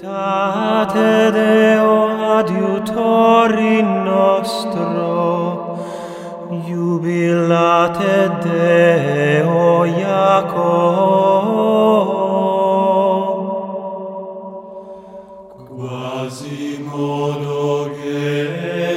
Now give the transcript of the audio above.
Sanctitate Deo adiutori nostro, jubilate Deo Jacob. Quasimodo che